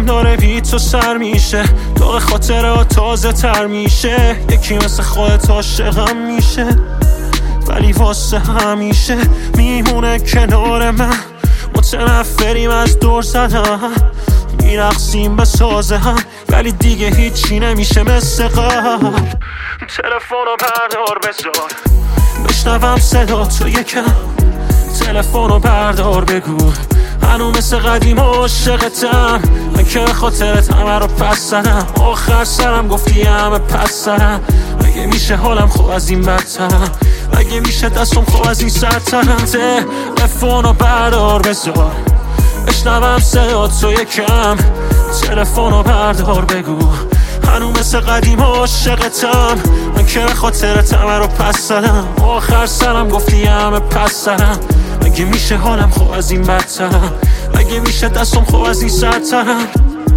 داره بی تو سر میشه، تو خاطره تازه تر میشه. یکی مثل خودت عاشقم میشه، ولی واسه همیشه میمونه کنار من. متنفریم از دور زدن، میرقصیم به سازه هم، ولی دیگه هیچی نمیشه مثل قبل. تلفنو بردار بذار بشنوم صدا تو یکم، تلفنو بردار بگو هنو مثل قدیم عاشقتم. من که خاطرت همه رو پس زدم، آخر سرم گفتی همه پس زدم. اگه میشه حالم خوب از این بدترم، اگه میشه دستم خوب از این سرترم. تلفنو بردار بذار بشنوم صدا تو یکم، تلفنو بردار بگو هنو مثل قدیم عاشقتم. من که خاطرت همه رو پس زدم، آخر سرم گفتی همه پس زدم. اگه میشه حالم خوب از این بدترم، اگه میشه دستم خوب از این سرترم.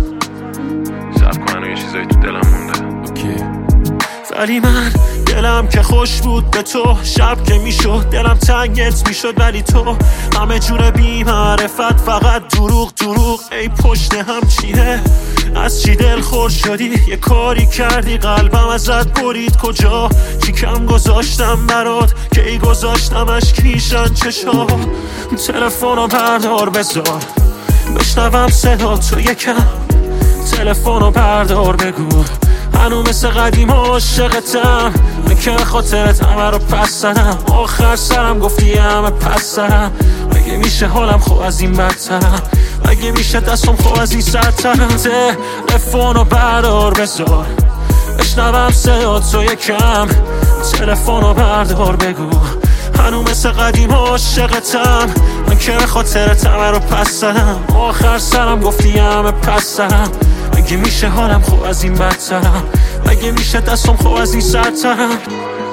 صبر کن یه چیزایی تو دلم مونده. اوکی. ولی من دلم که خوش بود به تو، شب که میشد دلم تنگت میشد، ولی تو همه جور بی معرفت، فقط دروغ دروغ. ای پشت هم چیه، از چی دل خور شدی؟ یه کاری کردی قلبم ازت برید. کجا چی کم گذاشتم برات که ای گذاشتمش کیشن چشا. تلفنو بردار بذار بشنوم صدا تو یکم، تلفنو بردار بگو هنو مثل قدیم عاشقتم. من که خاطرت همه رو پس زدم، آخر سرم گفتی همه پس زدم. اگه میشه حالم خوب از این بدترم، اگه میشه دستم خوب از این سرترم. تلفنو بردار بذار بشنوم صدا تو یکم، تلفنو بردار بگو هنو مثل قدیم عاشقتم. من که خاطرت همه رو پس زدم، آخر سرم گفتی همه پس زدم. اگه میشه حالم خوب از این بدترم، اگه میشه دستم خوب از این سرترم.